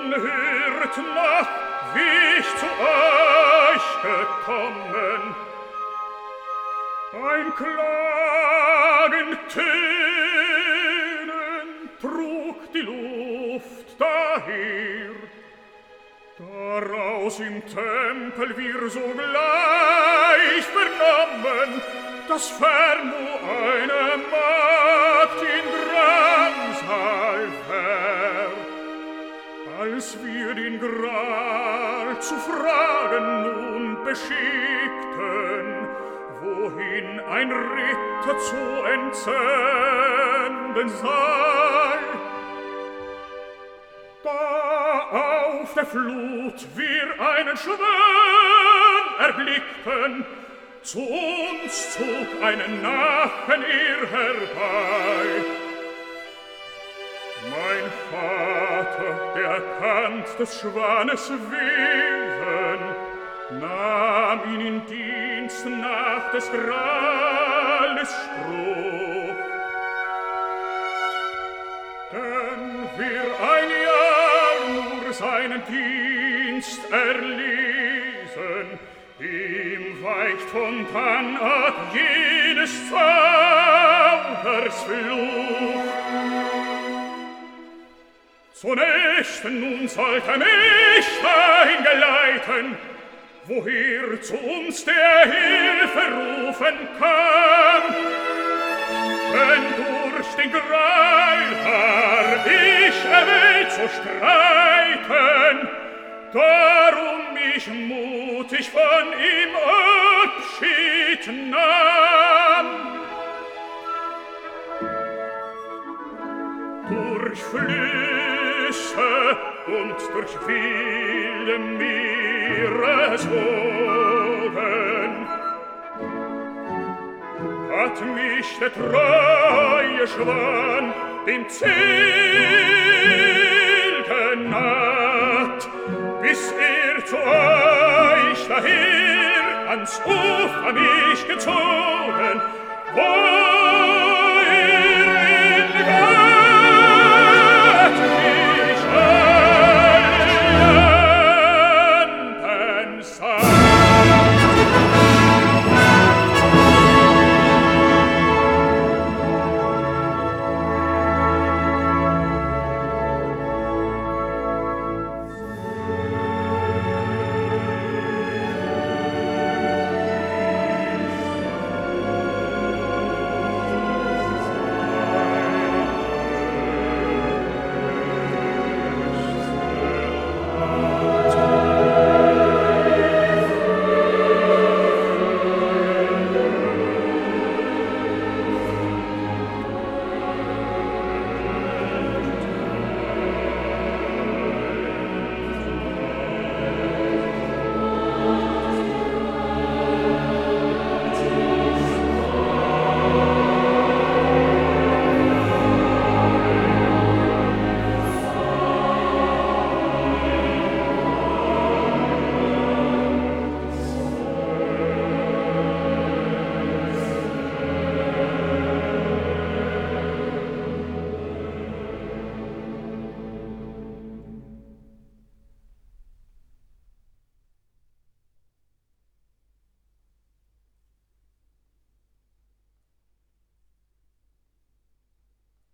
hört nach, wie ich zu euch gekommen. Ein Klagen, Tönen trug die Luft daher. Daraus im Tempel wir sogleich vernommen, dass ferno eine Magd in Drangsal wär. Als wir den Gral zu fragen nun beschickten, wohin ein Ritter zu entsenden sei, da auf der Flut wir einen Schwan erblickten, zu uns zog einen Nachen ihr herbei. Mein Vater, der kannt des Schwanes Wesen, nahm ihn in Dienst nach des Grales Spruch. Denn wir ein Jahr nur seinen Dienst erlesen, ihm weicht von dann ab jedes Zaubers Fluch. Zunächst nun sollte mich dahin geleiten, woher zu uns der Hilfe rufen kann. Denn durch den Gral war ich erwählt zu streiten, darum ich mutig von ihm Abschied nahm. Durch Flüsse und durch viele Meereswogen hat mich der treue Schwan dem Ziel genaht, bis zu euch daher ans Ufer mich gezogen, wo